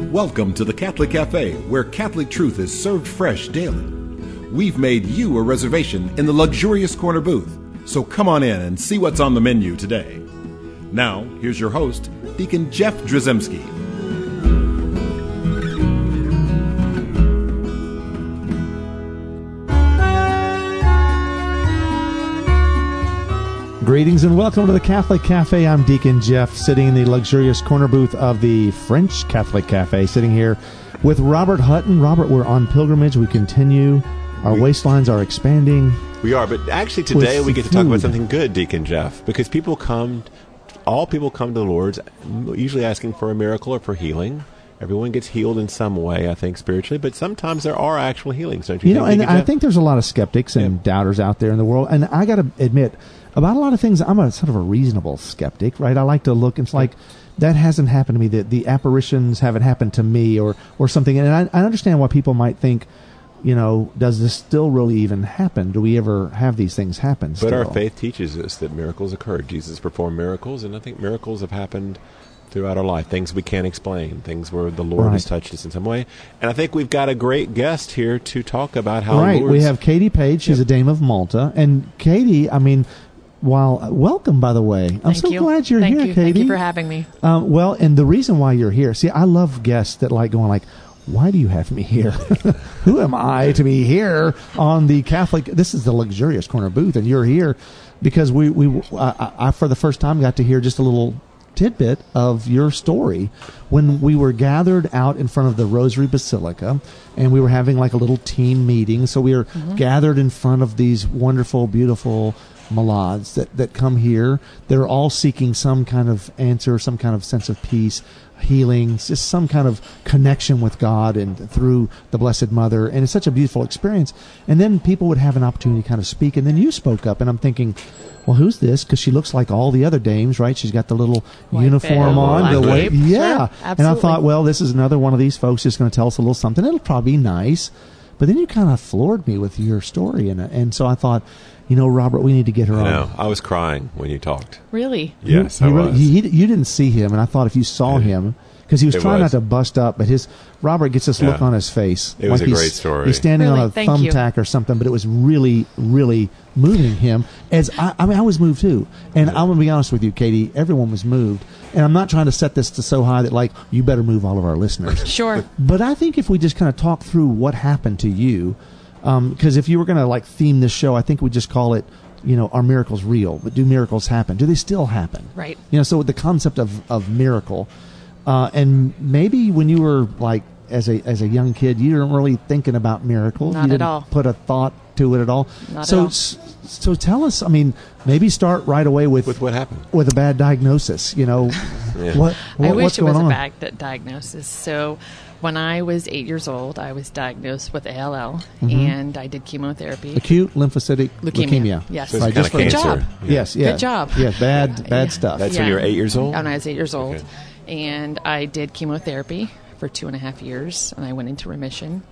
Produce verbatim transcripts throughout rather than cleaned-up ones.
Welcome to the Catholic Cafe, where Catholic truth is served fresh daily. We've made you a reservation in the luxurious corner booth, so come on in and see what's on the menu today. Now, here's your host, Deacon Jeff Drzymski. Greetings and welcome to the Catholic Cafe. I'm Deacon Jeff, sitting in the luxurious corner booth of the French Catholic Cafe, sitting here with Robert Hutton. Robert, we're on pilgrimage. We continue. Our we, waistlines are expanding. We are, but actually today we get to talk about something good, Deacon Jeff, because people come, all people come to the Lord's usually asking for a miracle or for healing. Everyone gets healed in some way, I think, spiritually, but sometimes there are actual healings, don't you, you think? know, and Deacon I Jeff? think there's a lot of skeptics and yeah. doubters out there in the world, and I got to admit, about a lot of things, I'm a sort of a reasonable skeptic, right? I like to look, and it's like, that hasn't happened to me, the, the apparitions haven't happened to me, or, or something, and I, I understand why people might think, you know, does this still really even happen? Do we ever have these things happen still? But our faith teaches us that miracles occurred. Jesus performed miracles, and I think miracles have happened throughout our life, things we can't explain, things where the Lord right. has touched us in some way. And I think we've got a great guest here to talk about how Right, Lourdes... we have Katie Page, she's yep. a Dame of Malta, and Katie, I mean... Well, welcome, by the way. I'm Thank so you. glad you're Thank here, you. Katie. Thank you for having me. Um, well, and the reason why you're here, see, I love guests that like going like, why do you have me here? Who am I to be here on the Catholic? This is the luxurious corner booth, and you're here because we, we I, I, for the first time, got to hear just a little tidbit of your story when we were gathered out in front of the Rosary Basilica, and we were having like a little team meeting. So we were mm-hmm. gathered in front of these wonderful, beautiful Malads that, that come here. They're all seeking some kind of answer, some kind of sense of peace, healing, just some kind of connection with God and through the Blessed Mother. And it's such a beautiful experience. And then people would have an opportunity to kind of speak. And then you spoke up, and I'm thinking, well, who's this? Because she looks like all the other dames, right? She's got the little white uniform veil, on. The white, yeah. Sure, and I thought, well, this is another one of these folks just going to tell us a little something. It'll probably be nice. But then you kind of floored me with your story. And, and so I thought, you know, Robert, we need to get her I on. know. I was crying when you talked. Really? Yes, he, I he was. Really, he, he, you didn't see him, and I thought if you saw yeah. him, because he was it trying was. not to bust up, but his Robert gets this yeah. look on his face. It was like a he's, great story. He's standing really? on a Thank thumbtack or something, but it was really, really moving him. As I, I mean, I was moved too. And yeah. I'm going to be honest with you, Katie, everyone was moved. And I'm not trying to set this to so high that, like, you better move all of our listeners. Sure. But I think if we just kind of talk through what happened to you, because um, if you were going to, like, theme this show, I think we'd just call it, you know, are miracles real? But do miracles happen? Do they still happen? Right. You know, so with the concept of, of miracle, uh, and maybe when you were like as a as a young kid, you weren't really thinking about miracles. Not you didn't at all. Put a thought to it at all. Not so, at all. S- so tell us. I mean, maybe start right away with with what happened with a bad diagnosis. You know, yeah. what, what I wish what's it going was on? a bad diagnosis. So. When I was eight years old, I was diagnosed with A L L, mm-hmm. and I did chemotherapy. Acute lymphocytic leukemia. leukemia. Yes. So right, just Good cancer. job. Yeah. Yes, yes. Good job. Yes, bad, Yeah. bad Yeah. stuff. That's Yeah. when you were eight years old? When I was eight years old. Okay. And I did chemotherapy for two and a half years, and I went into remission.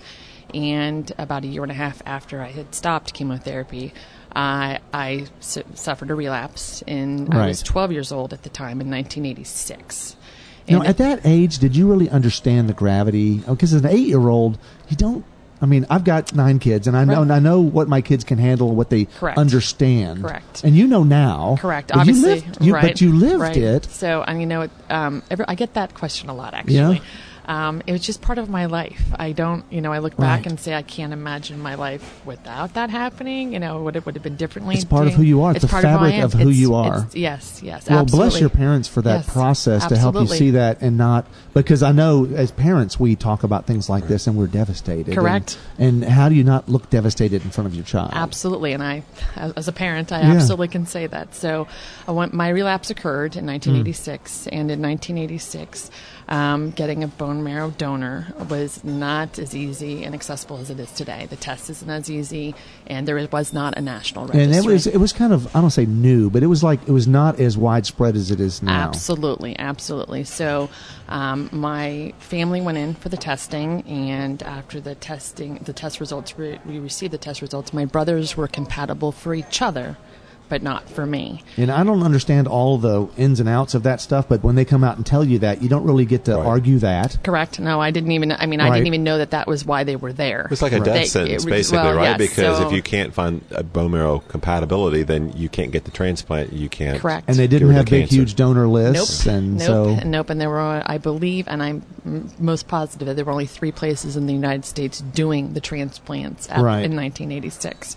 And about a year and a half after I had stopped chemotherapy, I, I su- suffered a relapse. And Right. I was twelve years old at the time in nineteen eighty-six. Now, And at that age, did you really understand the gravity? Because as an eight-year-old, you don't. I mean, I've got nine kids, and I know, Right. and I know what my kids can handle, what they Correct. understand. Correct. And you know now. Correct. But Obviously, you lived, you, right. but you lived right. it. So, and you know, it, um, every, I get that question a lot. Actually, Yeah. um, it was just part of my life. I don't, you know, I look back Right. and say I can't imagine my life without that happening. You know, would it would have been differently? It's part of doing- who you are. It's the part of who I fabric am. of who It's- you are. it's- yes, yes. Well, absolutely. bless your parents for that Yes, process to help you absolutely. see that and not because I know as parents we talk about things like this and we're devastated. Correct. And, and how do you not look devastated in front of your child? Absolutely, and I, as a parent, I Yeah. absolutely can say that. So, I went, my relapse occurred in nineteen eighty-six, mm. and in nineteen eighty-six, um, getting a bone marrow donor was not as easy and accessible as it is today. The test isn't as easy, and there was not a national registry. And it was it was kind of I don't say new, but it was like it was not as widespread as it is now. Absolutely, absolutely. So, um, my family went in for the testing, and after the testing, the test results, re- we received the test results. My brothers were compatible for each other, but not for me. And I don't understand all the ins and outs of that stuff, but when they come out and tell you that, you don't really get to Right. argue that. Correct. No, I didn't even, I mean, I Right. didn't even know that that was why they were there. It's like a death They- sentence, it was- basically, well, right? yes, Because so- if you can't find a bone marrow compatibility, then you can't get the transplant. You can't. Correct. And they Get didn't rid have of big, cancer. huge donor lists. Nope. And nope. so, Nope. And there were, I believe, and I'm m- most positive that there were only three places in the United States doing the transplants at, Right. in nineteen eighty-six.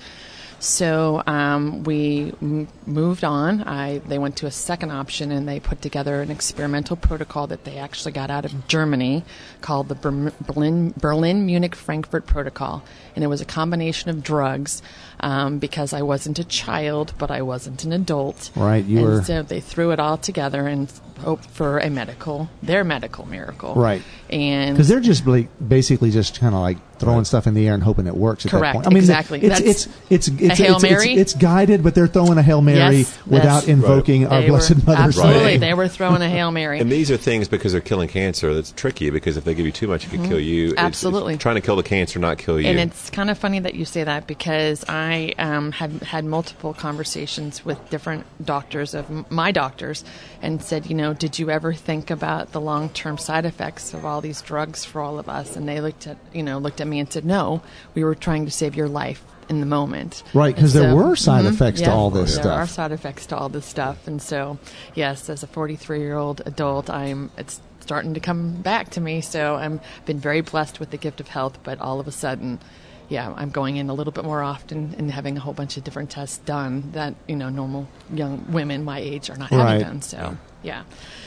So um, we m- moved on. I they went to a second option, and they put together an experimental protocol that they actually got out of Germany called the Ber- Berlin Berlin Munich Frankfurt Protocol, and it was a combination of drugs um, because I wasn't a child, but I wasn't an adult. Right, you and were- So they threw it all together and hoped for a medical, their medical miracle. Right. And because they're just like, basically just kind of like throwing Right. stuff in the air and hoping it works at Correct, that point. I mean, exactly. It's, That's it's, it's, it's, a Hail it's, it's, Mary? it's guided, but they're throwing a Hail Mary Yes, without that's- invoking our they Blessed were, Mother's absolutely, name. they were throwing a Hail Mary. And these are things because they're killing cancer. That's tricky because if they give you too much, it could kill you. It's- Absolutely. it's trying to kill the cancer, not kill you. And it's kind of funny that you say that because I um, had had multiple conversations with different doctors of m- my doctors, and said, you know, did you ever think about the long term side effects of all these drugs for all of us? And they looked at you know looked at me and said, no, we were trying to save your life in the moment. Right, 'cause And there were side mhm, effects to yeah, all this there stuff. are side effects to all this stuff, and so yes, as a forty-three year old adult, I'm it's starting to come back to me. So I'm been very blessed with the gift of health, but all of a sudden, yeah, I'm going in a little bit more often and having a whole bunch of different tests done that you know normal young women my age are not having Right. done. So yeah,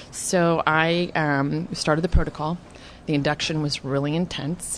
so I um, started the protocol. The induction was really intense.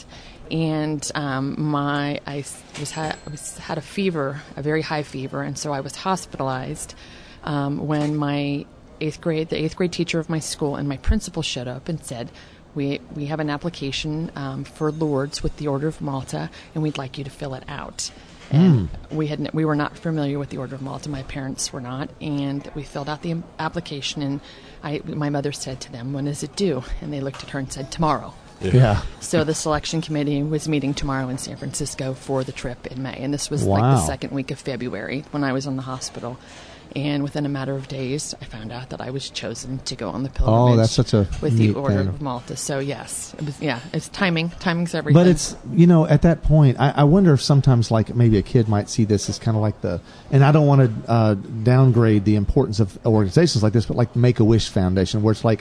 And um, my I s- was had I was had a fever, a very high fever, and so I was hospitalized um, when my eighth grade, the eighth grade teacher of my school, and my principal showed up and said, "We we have an application um, for Lourdes with the Order of Malta, and we'd like you to fill it out." And we had n- we were not familiar with the Order of Malta. My parents were not, and we filled out the um, application. And I, my mother said to them, "When is it due?" And they looked at her and said, "Tomorrow." Yeah. So the selection committee was meeting tomorrow in San Francisco for the trip in May, and this was like Wow. the second week of February when I was in the hospital. And within a matter of days, I found out that I was chosen to go on the pilgrimage. Oh, that's such a with neat the Order thing. of Malta. So yes, it was, yeah, it's timing. Timing's everything. But it's, you know, at that point, I, I wonder if sometimes, like, maybe a kid might see this as kind of like the, and I don't want to uh, downgrade the importance of organizations like this, but like the Make-A-Wish Foundation, where it's like,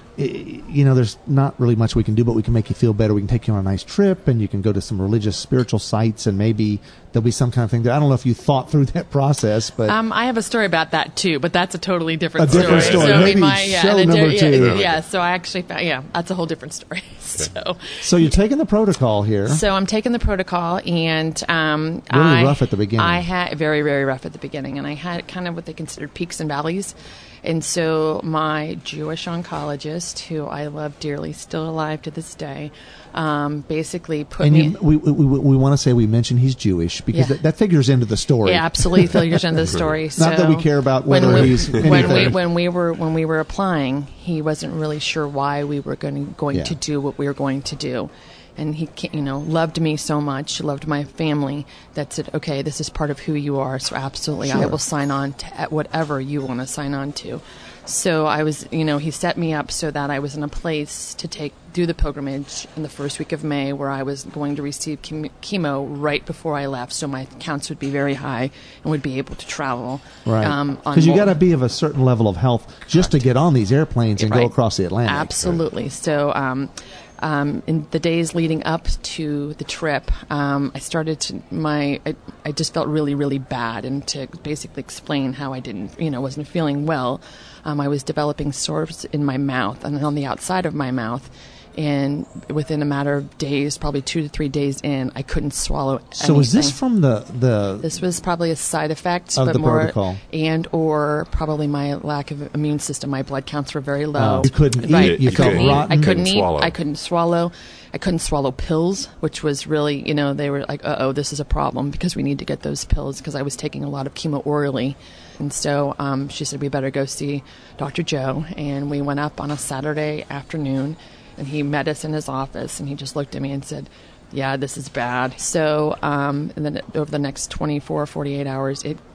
i- you know, there's not really much we can do, but we can make you feel better. We can take you on a nice trip, and you can go to some religious, spiritual sites, and maybe there'll be some kind of thing there. I don't know if you thought through that process, but Um, I have a story about that too, but that's a totally different A different story. story. So Maybe we might, yeah, show and it- number yeah, two. Yeah, so I actually found, yeah, that's a whole different story. so, so you're taking the protocol here. so I'm taking the protocol, and um, Really I, rough at the beginning. I had very, very rough at the beginning, and I had kind of what they considered peaks and valleys. And so my Jewish oncologist, who I love dearly, still alive to this day, um, basically put and me. you, we, we, we, we want to say we mentioned he's Jewish because Yeah. that, that figures into the story. Yeah, absolutely figures into the story. Not that we So care about when whether we- he's when we anything. when we were when we were applying, he wasn't really sure why we were going going Yeah. to do what we were going to do, and he ca- you know loved me so much, loved my family that said, okay, this is part of who you are, so absolutely, I Sure. will sign on to at whatever you want to sign on to. So I was, you know, he set me up so that I was in a place to take do the pilgrimage in the first week of May, where I was going to receive chem- chemo right before I left, so my counts would be very high and would be able to travel. Right. Um, on Because you mul- got to be of a certain level of health just to get on these airplanes and go Right. across the Atlantic. Absolutely. So, um, um, in the days leading up to the trip, um, I started to my. I, I just felt really, really bad, and to basically explain how I didn't, you know, wasn't feeling well. Um, I was developing sores in my mouth and on the outside of my mouth. And within a matter of days, probably two to three days in, I couldn't swallow So was this anything. from the the This was probably a side effect, Of but the more, protocol. and or probably my lack of immune system. My blood counts were very low. Oh. You couldn't Right. eat, you I felt couldn't eat. rotten? I couldn't Couldn't eat. swallow. I couldn't swallow. I couldn't swallow pills, which was really, you know, they were like, uh oh, this is a problem because we need to get those pills because I was taking a lot of chemo orally. And so um, she said, we better go see Doctor Joe. And we went up on a Saturday afternoon, and he met us in his office, and he just looked at me and said, yeah, this is bad. So um, and then over the next twenty-four, forty-eight hours, it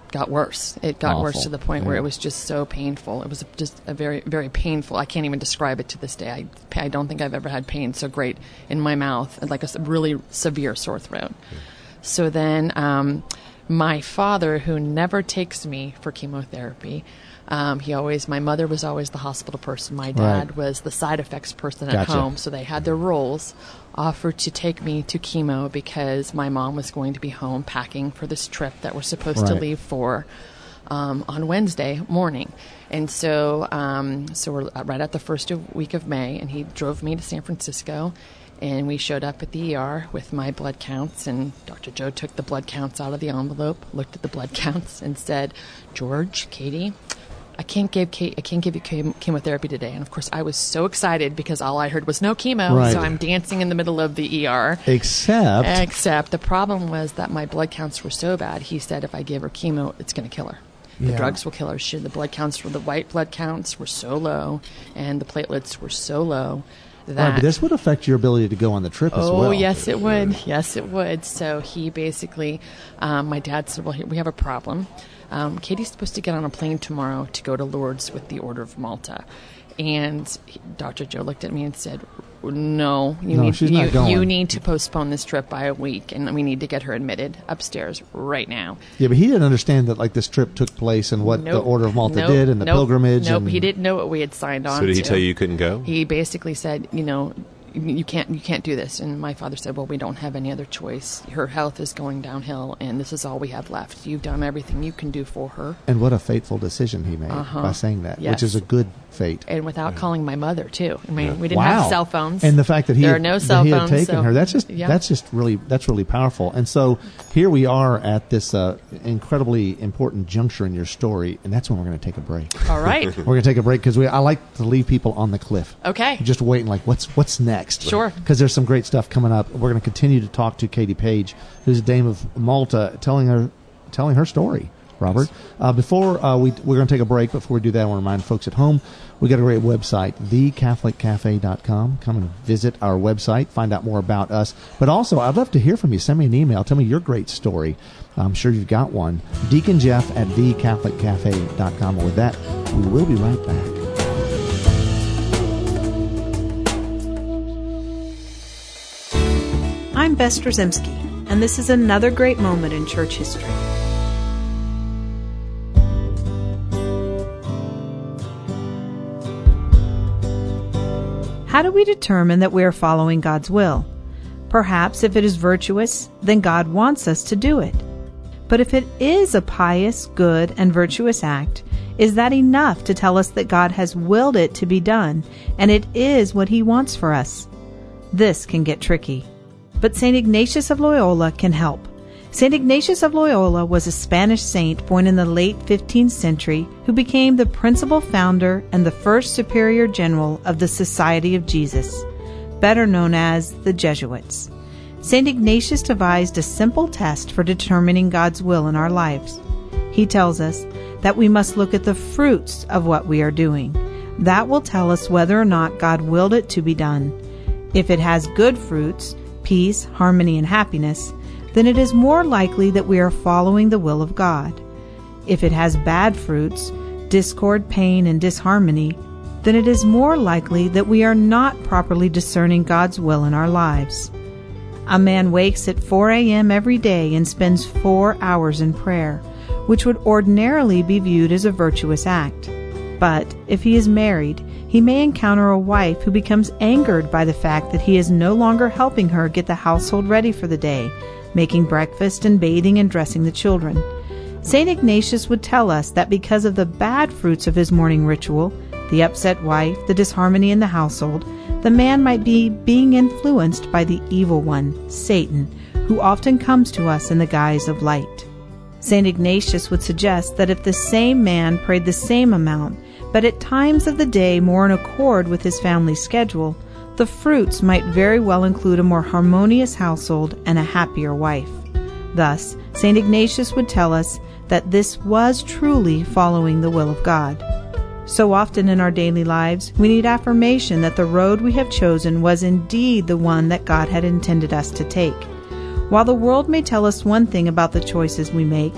got worse. It got Awful. worse to the point Yeah. where it was just so painful. It was just a very, very painful. I can't even describe it to this day. I, I don't think I've ever had pain so great in my mouth, like a s- really severe sore throat. Yeah. So then um, my father, who never takes me for chemotherapy, um, he always, my mother was always the hospital person. My dad Right. was the side effects person at Gotcha. home. So they had their roles, offered to take me to chemo because my mom was going to be home packing for this trip that we're supposed to Right. leave for um, on Wednesday morning. And so, um, so we're right at the first of, week of May, and he drove me to San Francisco. And we showed up at the E R with my blood counts, and Doctor Joe took the blood counts out of the envelope, looked at the blood counts, and said, "George, Katie, I can't give Kate, I can't give you chem- chemotherapy today." And of course, I was so excited because all I heard was no chemo, Right. so I'm dancing in the middle of the E R. Except, Except the problem was that my blood counts were so bad. He said if I give her chemo, it's going to kill her. The Yeah. drugs will kill her. She, the blood counts, were the white blood counts were so low, and the platelets were so low. That right, but this would affect your ability to go on the trip as oh, well. yes, it would. Yes, it would. So he basically, um, my dad said, well, we have a problem. Um, Katie's supposed to get on a plane tomorrow to go to Lourdes with the Order of Malta. And he, Doctor Joe looked at me and said, no, you, No, need, she's you, not going. you need to postpone this trip by a week, and we need to get her admitted upstairs right now. Yeah, but he didn't understand that like this trip took place and what Nope. the Order of Malta Nope. did and the Nope. pilgrimage. Nope, and he didn't know what we had signed on So did he to. tell you you couldn't go? He basically said, you know, you can't you can't do this. And my father said, well, we don't have any other choice. Her health is going downhill, and this is all we have left. You've done everything you can do for her. And what a fateful decision he made Uh-huh. by saying that, Yes. which is a good fate. And without calling my mother, too. I mean, we didn't Wow. have cell phones. And the fact that he, there had, are no that cell he had phones. taken so- her, that's just yeah. that's just really that's really powerful. And so here we are at this uh, incredibly important juncture in your story, and that's when we're going to take a break. All right. We're going to take a break because we I like to leave people on the cliff. Okay. Just waiting, like what's what's next? Sure. Because there's some great stuff coming up. We're going to continue to talk to Katie Page, who's a Dame of Malta, telling her telling her story. Robert, uh, before uh, we we're going to take a break. Before we do that, I want to remind folks at home we got a great website, the catholic cafe dot com. Come and visit our website, find out more about us. But also, I'd love to hear from you. Send me an email. Tell me your great story. I'm sure you've got one. Deacon Jeff at the catholic cafe dot com. And with that, we will be right back. I'm Bess Drzymski, and this is another great moment in church history. How do we determine that we are following God's will? Perhaps if it is virtuous, then God wants us to do it. But if it is a pious, good, and virtuous act, is that enough to tell us that God has willed it to be done, and it is what He wants for us? This can get tricky. But Saint Ignatius of Loyola can help. Saint Ignatius of Loyola was a Spanish saint born in the late fifteenth century who became the principal founder and the first superior general of the Society of Jesus, better known as the Jesuits. Saint Ignatius devised a simple test for determining God's will in our lives. He tells us that we must look at the fruits of what we are doing. That will tell us whether or not God willed it to be done. If it has good fruits, peace, harmony, and happiness, then it is more likely that we are following the will of God. If it has bad fruits, discord, pain, and disharmony, then it is more likely that we are not properly discerning God's will in our lives. A man wakes at four a.m. every day and spends four hours in prayer, which would ordinarily be viewed as a virtuous act. But if he is married, he may encounter a wife who becomes angered by the fact that he is no longer helping her get the household ready for the day, making breakfast and bathing and dressing the children. Saint Ignatius would tell us that because of the bad fruits of his morning ritual, the upset wife, the disharmony in the household, the man might be being influenced by the evil one, Satan, who often comes to us in the guise of light. Saint Ignatius would suggest that if the same man prayed the same amount, but at times of the day more in accord with his family's schedule, the fruits might very well include a more harmonious household and a happier wife. Thus, Saint Ignatius would tell us that this was truly following the will of God. So often in our daily lives, we need affirmation that the road we have chosen was indeed the one that God had intended us to take. While the world may tell us one thing about the choices we make,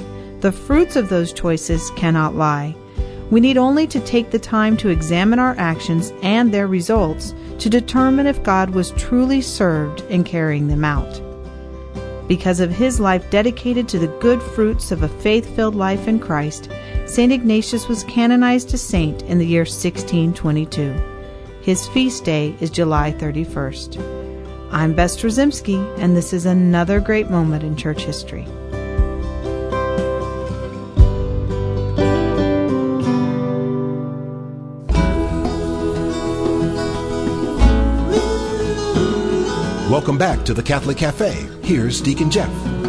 The fruits of those choices cannot lie. We need only to take the time to examine our actions and their results to determine if God was truly served in carrying them out. Because of his life dedicated to the good fruits of a faith-filled life in Christ, Saint Ignatius was canonized a saint in the year sixteen twenty-two. His feast day is July thirty-first. I'm Bess Trzymski, and this is another great moment in church history. Welcome back to the Catholic Cafe. Here's Deacon Jeff.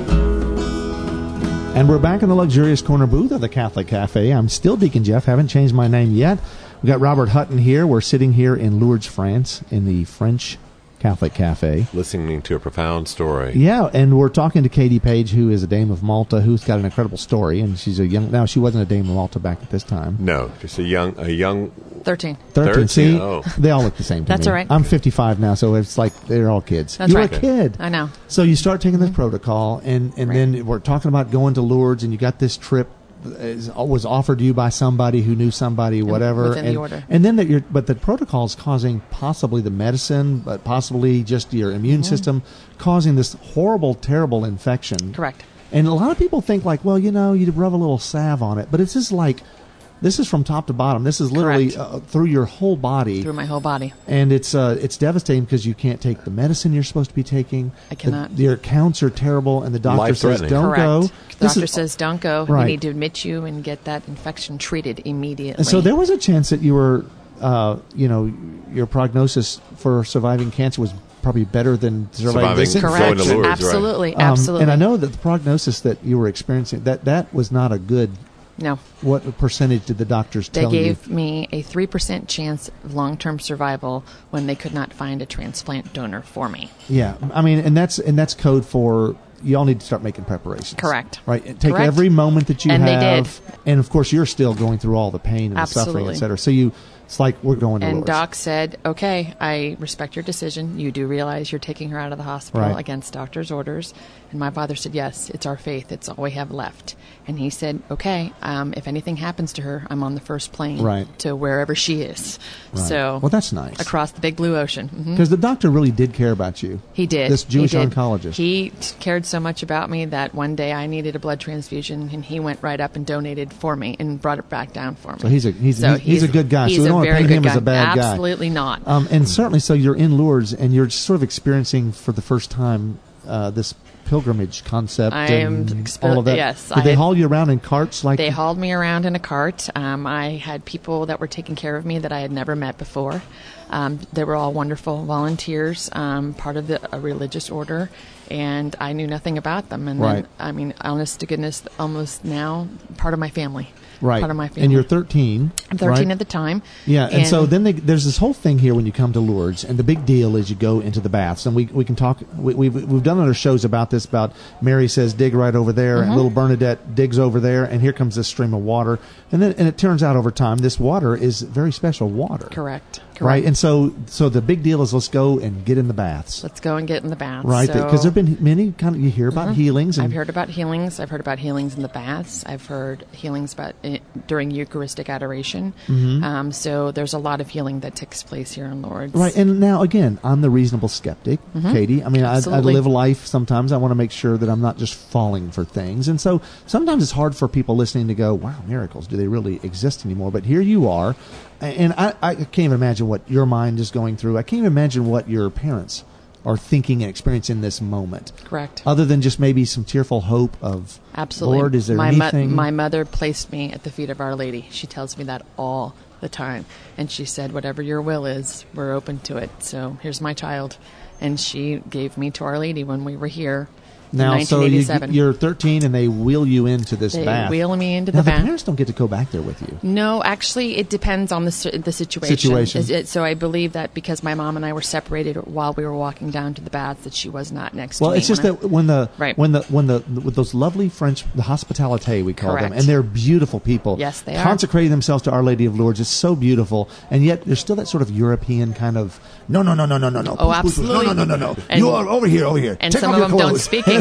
And we're back in the luxurious corner booth of the Catholic Cafe. I'm still Deacon Jeff. Haven't changed my name yet. We've got Robert Hutton here. We're sitting here in Lourdes, France, in the French Catholic Cafe. Listening to a profound story. Yeah, and we're talking to Katie Page, who is a Dame of Malta, who's got an incredible story. And she's a young... Now, she wasn't a Dame of Malta back at this time. No, just a young... a young. thirteen. thirteen. thirteen. See, Oh. they all look the same to That's me. all right. I'm fifty-five now, so it's like they're all kids. That's You're right. a kid. I know. So you start taking this protocol, and, and Right. then we're talking about going to Lourdes, and you got this trip is, was offered to you by somebody who knew somebody, whatever. within the and, order. And then that you're, but the protocol is causing possibly the medicine, but possibly just your immune Mm-hmm. system, causing this horrible, terrible infection. Correct. And a lot of people think like, well, you know, you rub a little salve on it, but it's just like, this is from top to bottom. This is literally Correct. uh, through your whole body. Through my whole body. And it's uh, it's devastating because you can't take the medicine you're supposed to be taking. I cannot. The, your counts are terrible, and the doctor says, Life-threatening. don't Correct. go. The This doctor is- says, don't go. Right. We need to admit you and get that infection treated immediately. And so there was a chance that you were, uh, you know, your prognosis for surviving cancer was probably better than surviving, Surviving this going to Correct. Lourdes, right. Absolutely. Um, Absolutely. And I know that the prognosis that you were experiencing, that that was not a good. No. What percentage did the doctors They tell gave you? me a three percent chance of long-term survival when they could not find a transplant donor for me. Yeah, I mean, and that's and that's code for you all need to start making preparations. Correct. Right. And take Correct. every moment that you And they have, did. and of course you're still going through all the pain and the suffering, Absolutely. et cetera. So you, it's like we're going to And Lourdes. Doc said, okay, I respect your decision. You do realize you're taking her out of the hospital Right. against doctor's orders. And my father said, yes, it's our faith. It's all we have left. And he said, okay, um, if anything happens to her, I'm on the first plane Right. to wherever she is. Right. So Well, that's nice. across the big blue ocean. Mhm. Because the doctor really did care about you. He did. This Jewish he did. oncologist. He t- cared so much about me that one day I needed a blood transfusion, and he went right up and donated for me and brought it back down for me. So he's a he's So he's, he's a good guy. He's So we a don't want to very paint good him guy. as a bad guy. Absolutely not. Um, and certainly, so you're in Lourdes and you're sort of experiencing for the first time uh, this pilgrimage concept. I am and exper- all of that. yes, Did I they had- haul you around in carts like They hauled me around in a cart. Um, I had people that were taking care of me that I had never met before. Um, they were all wonderful volunteers, um, part of the, a religious order, and I knew nothing about them. And Right. then, I mean, honest to goodness, almost now part of my family. right? Part of my family. And you're thirteen. I'm thirteen right? at the time. Yeah, and, so then they, there's this whole thing here when you come to Lourdes, and the big deal is you go into the baths, and we we can talk. We, we've we've done other shows about this. About Mary says dig right over there, Mm-hmm. and little Bernadette digs over there, and here comes this stream of water, and then and it turns out over time this water is very special water. Correct. Correct. Right, and so so the big deal is let's go and get in the baths. Let's go and get in the baths. Right, So- because there've been many kind of you hear about Mhm. healings. And I've heard about healings. I've heard about healings in the baths. I've heard healings about it during Eucharistic adoration. Mm-hmm. Um, so there's a lot of healing that takes place here in Lourdes. Right, and now again, I'm the reasonable skeptic, Katie. I mean, I, I Absolutely. live life. Sometimes I want to make sure that I'm not just falling for things, and so sometimes it's hard for people listening to go, "Wow, miracles! Do they really exist anymore?" But here you are, and I, I can't even imagine what your mind is going through. I can't even imagine what your parents are thinking and experiencing in this moment. Correct. Other than just maybe some tearful hope of, Absolutely. Lord, is there my mo- anything? my mother placed me at the feet of Our Lady. She tells me that all the time. And she said, whatever your will is, we're open to it. So here's my child. And she gave me to Our Lady when we were here now, in so you, nineteen eighty-seven. you're thirteen, and they wheel you into this They bath. wheel me into now, the the bath. parents don't get to go back there with you. No, actually, it depends on the si- the situation. Situation. Is it, so I believe that because my mom and I were separated while we were walking down to the baths, that she was not next Well, to me. it's just when I- that when the Right. when the when the with those lovely French, the hospitalite we call them, Correct. and they're beautiful people. Yes, they are. consecrating themselves to Our Lady of Lourdes is so beautiful, and yet there's still that sort of European kind No, no, no, no, no, no, no. Oh, Push, push, push. absolutely. No, no, no, no, no. And- you are over here, over here. and Take some off of your them don't clothes. speak And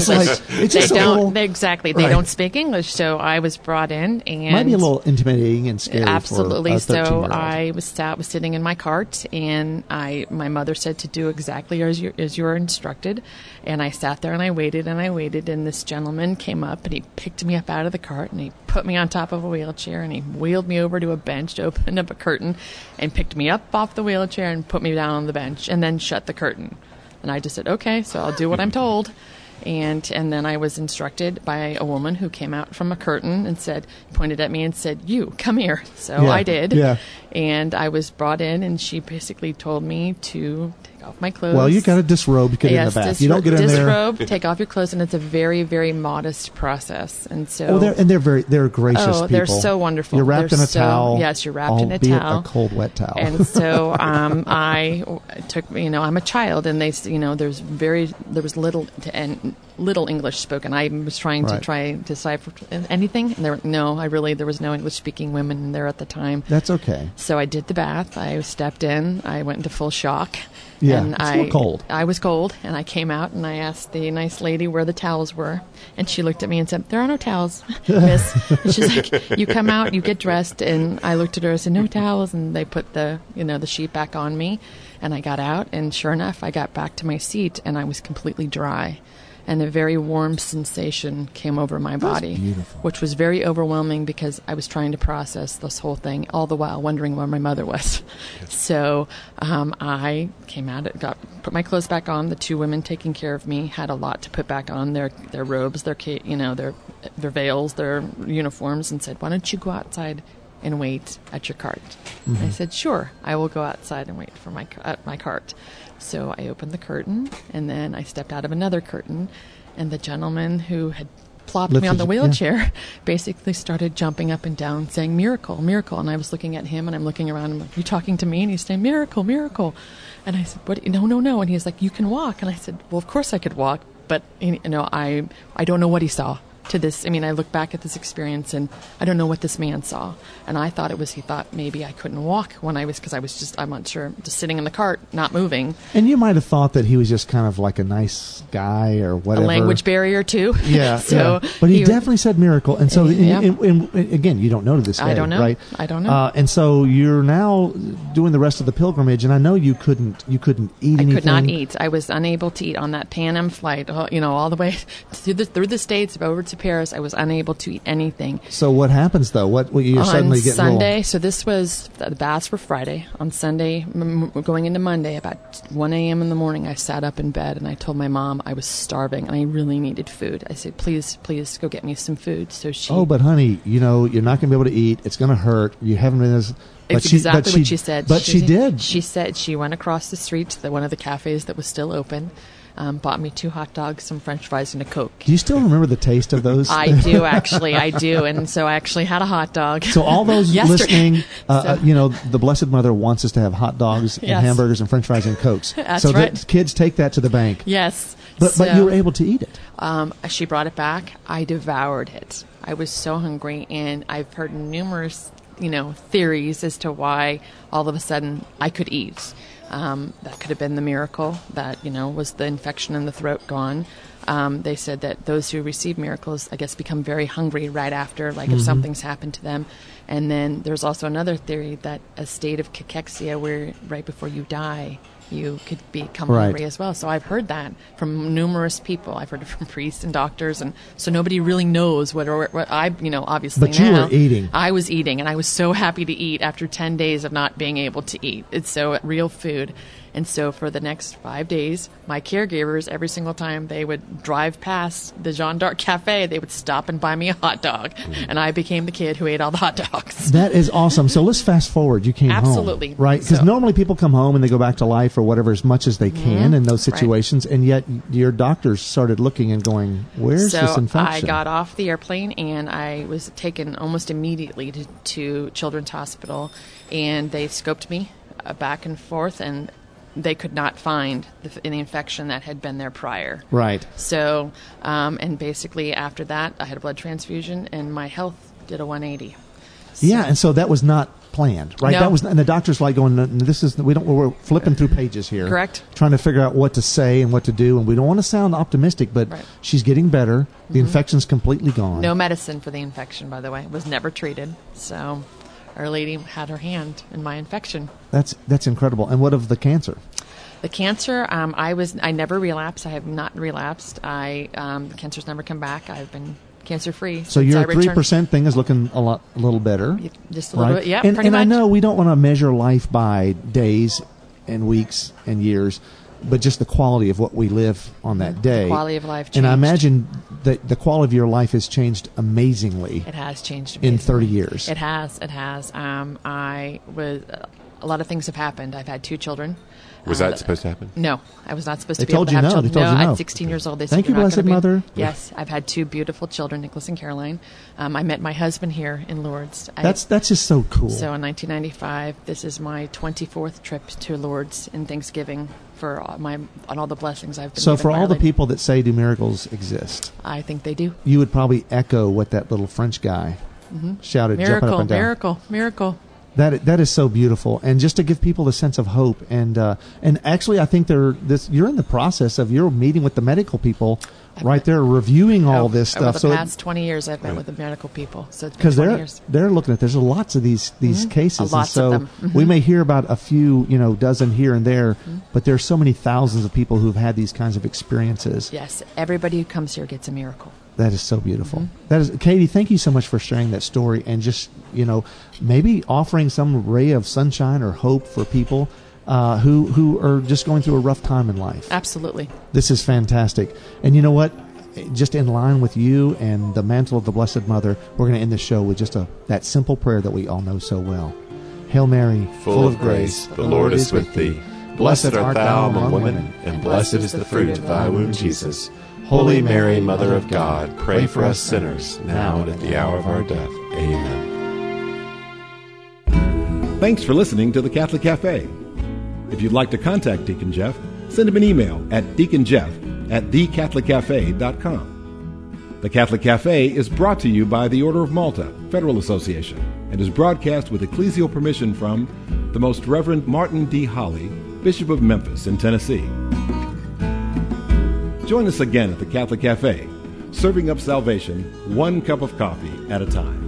it's English. like- it's they just a don't little- they, exactly. They Right. don't speak English, so I was brought in, and Might be a little intimidating and scary. absolutely. For a So thirteen-year-old. I was sat was sitting in my cart, and I my mother said to do exactly as you as you were instructed, and I sat there and I waited and I waited, and this gentleman came up and he picked me up out of the cart and he put me on top of a wheelchair and he wheeled me over to a bench, opened up a curtain, and picked me up off the wheelchair and put me down on the bench, and then shut the curtain. And I just said, okay, so I'll do what I'm told. And and then I was instructed by a woman who came out from a curtain and said, pointed at me and said, "You, come here." So Yeah, I did. yeah. And I was brought in, and she basically told me to take off my clothes. Well, you got to disrobe to get yes, in the bath. disro- You don't get in there. disrobe, take off your clothes, and it's a very, very modest process. And so, Oh, they're, and they're very they're gracious Oh, people. they're so wonderful. You're wrapped They're in a so- towel. yes, you're wrapped in a albeit towel. a cold, wet towel. And so um, I took, you know, I'm a child, and they, s- you know, there's very, there was little to and little English spoken. I was trying to Right. try to decipher anything, and there, no, I really, there was no English speaking women there at the time. That's okay. So I did the bath. I stepped in. I went into full shock. Yeah, and it's a I, little cold. I was cold, and I came out and I asked the nice lady where the towels were, and she looked at me and said, "There are no towels, Miss." And she's like, "You come out, you get dressed," and I looked at her and said, "No towels," and they put the you know the sheet back on me, and I got out, and sure enough, I got back to my seat, and I was completely dry. And a very warm sensation came over my body, beautiful. which was very overwhelming because I was trying to process this whole thing, all the while wondering where my mother was. So um, I came out, got put my clothes back on. The two women taking care of me had a lot to put back on, their their robes, their ca- you know their their veils, their uniforms, and said, "Why don't you go outside and wait at your cart?" Mm-hmm. I said, "Sure, I will go outside and wait for my ca- at my cart." So I opened the curtain, and then I stepped out of another curtain, and the gentleman who had plopped me on the Lifted you- yeah. wheelchair basically started jumping up and down, saying, "Miracle, miracle." And I was looking at him, and I'm looking around, and I'm like, "You talking to me?" And he's saying, "Miracle, miracle." And I said, "What? No, no, no." And he's like, "You can walk." And I said, "Well, of course I could walk, but you know, I I don't know what he saw." To this, I mean, I look back at this experience and I don't know what this man saw. And I thought it was, he thought maybe I couldn't walk when I was, because I was just, I'm not sure, just sitting in the cart, not moving. And you might have thought that he was just kind of like a nice guy or whatever. A language barrier too. Yeah, so, yeah. But he, he- definitely said miracle. And so, Yeah. and, and, and again, you don't know to this day, I don't know. right? I don't know. Uh, and so you're now doing the rest of the pilgrimage, and I know you couldn't, you couldn't eat I anything. could not eat. I was unable to eat on that Pan Am flight, uh, you know, all the way through the, through the States over to Paris. I was unable to eat anything. So what happens though? What what you're on suddenly getting Sunday, real- so this was, the baths were Friday. On Sunday, m- m- going into Monday, about one a.m. in the morning, I sat up in bed and I told my mom I was starving and I really needed food. I said, please, please go get me some food. So she... Oh, but honey, you know you're not going to be able to eat. It's going to hurt. You haven't been as. But It's she, exactly but she, what she said. But she, did. She said she went across the street to the, one of the cafes that was still open, um, bought me two hot dogs, some French fries, and a Coke. Do you still remember the taste of those? I do, actually. I do. And so I actually had a hot dog. So all those Yesterday. listening, uh, uh, So- you know, the Blessed Mother wants us to have hot dogs and Yes. hamburgers and French fries and Cokes. That's so right. that kids take that to the bank. Yes. But but So- you were able to eat it. Um, she brought it back. I devoured it. I was so hungry, and I've heard numerous, you know, theories as to why all of a sudden I could eat. Um, that could have been the miracle that, you know, was the infection in the throat gone. Um, they said that those who receive miracles, I guess, become very hungry right after, like if something's happened to them. And then there's also another theory that a state of cachexia where right before you die, you could become Right. hungry as well. So I've heard that from numerous people. I've heard it from priests and doctors, and so nobody really knows what or what I, you know, obviously But you now, were eating. I was eating, and I was so happy to eat after ten days of not being able to eat. It's so real food. And so for the next five days, my caregivers, every single time they would drive past the Jeanne d'Arc Cafe, they would stop and buy me a hot dog. And I became the kid who ate all the hot dogs. That is awesome. So let's fast forward. You came Absolutely. home, right? Because So- normally people come home and they go back to life or whatever as much as they can in those Right. situations, and yet your doctors started looking and going, "Where's so this infection?" I got off the airplane and I was taken almost immediately to, to Children's Hospital, and they scoped me uh, back and forth, and they could not find the, f- the infection that had been there prior. Right. So, um, and basically after that, I had a blood transfusion, and my health did a one eighty. So- Yeah, and so that was not planned, right? No. That was, and the doctor's like going, "No, this is we don't we're flipping through pages here, Correct. Trying to figure out what to say and what to do, and we don't want to sound optimistic, but Right. she's getting better. The Mhm. infection's completely gone. No medicine for the infection, by the way. It was never treated. So Our Lady had her hand in my infection. That's that's incredible. And what of the cancer? The cancer, um, I was I never relapsed. I have not relapsed. I um, the cancer's never come back. I've been cancer free. So your three percent thing is looking a lot, a little better. Just a little right? bit, yeah. And, pretty and much. I know we don't want to measure life by days and weeks and years, but just the quality of what we live on that day. The quality of life changed. And I imagine that the quality of your life has changed amazingly. It has changed in amazingly. thirty years. It has. It has. Um, I was. Uh, a lot of things have happened. I've had two children. Was uh, that supposed to happen? No, I was not supposed They to be told able to you have no. They children. told you no. At sixteen years old, they Thank said you, you're not Blessed gonna be- Mother. Yes, I've had two beautiful children, Nicholas and Caroline. Um, I met my husband here in Lourdes. I- That's that's just so cool. So in nineteen ninety-five, this is my twenty-fourth trip to Lourdes in Thanksgiving for all my on all the blessings I've been. So given for by all Our the Lady. people that say do miracles exist, I think they do. you would probably echo what that little French guy Mm-hmm. shouted, jumping Miracle, up and down. miracle, miracle. That that is so beautiful, and just to give people a sense of hope, and uh, and actually, I think they're this. You're in the process of your meeting with the medical people, I've right met- there, reviewing all Oh, this Over stuff. the So past twenty years, I've met with the medical people. So it's been because twenty they're years. they're looking at there's lots of these these Mhm. cases, Lots and of so them. Mhm. we may hear about a few, you know, dozen here and there, Mm-hmm. but there's so many thousands of people who've had these kinds of experiences. Yes, everybody who comes here gets a miracle. That is so beautiful. Mm-hmm. That is, Katie, thank you so much for sharing that story and just, you know, maybe offering some ray of sunshine or hope for people uh, who, who are just going through a rough time in life. Absolutely. This is fantastic. And you know what? Just in line with you and the mantle of the Blessed Mother, we're going to end the show with just a that simple prayer that we all know so well. Hail Mary, Full of grace, the Lord is with thee. Blessed art thou among women, and blessed is the fruit of thy womb, Jesus. Holy Mary, Mother of God, pray for us sinners, now and at the hour of our death. Amen. Thanks for listening to the Catholic Cafe. If you'd like to contact Deacon Jeff, send him an email at deaconjeff at the catholic cafe dot com. The Catholic Cafe is brought to you by the Order of Malta, Federal Association, and is broadcast with ecclesial permission from the Most Reverend Martin D. Holly, Bishop of Memphis in Tennessee. Join us again at the Catholic Cafe, serving up salvation one cup of coffee at a time.